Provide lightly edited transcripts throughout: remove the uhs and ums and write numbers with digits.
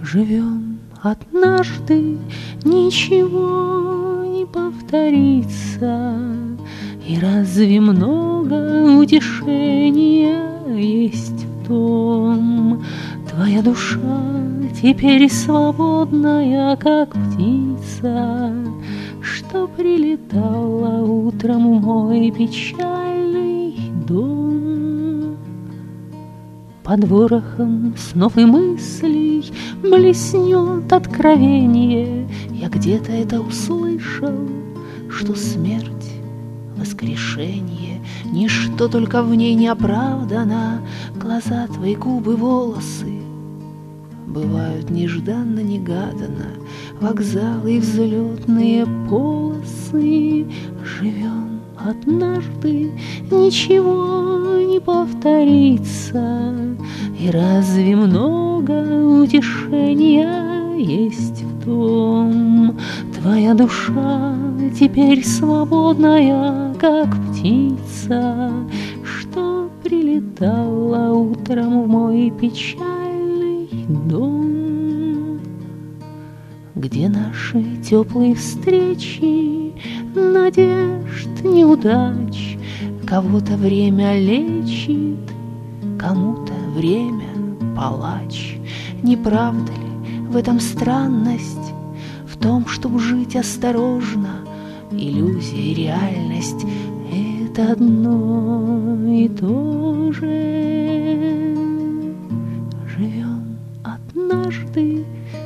Живем однажды, ничего не повторится, и разве много утешения есть в том? Твоя душа теперь свободная, как птица, что прилетала утром в мой печальный дом. Под ворохом снов и мыслей блеснет откровение. Я где-то это услышал, что смерть — воскрешение, ничто только в ней не оправдано. Глаза твои, губы, волосы бывают нежданно-негаданно, вокзалы и взлетные полосы. Живем однажды, ничего не повторится, и разве много утешения есть в том? Твоя душа теперь свободная, как птица, что прилетала утром в мой печальный дом, где наши теплые встречи, надежд, неудач. Кого-то время лечит, кому-то время палач. Не правда ли в этом странность? В том, чтоб жить осторожно, иллюзия и реальность — это одно и то же. Живем однажды,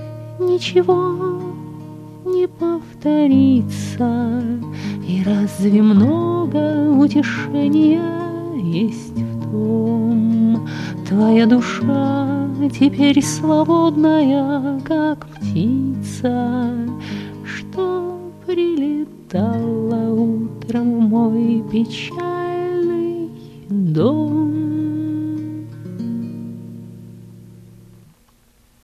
ничего не повторится, и разве много утешения есть в том? Твоя душа теперь свободная, как птица, что прилетала утром в мой печальный дом.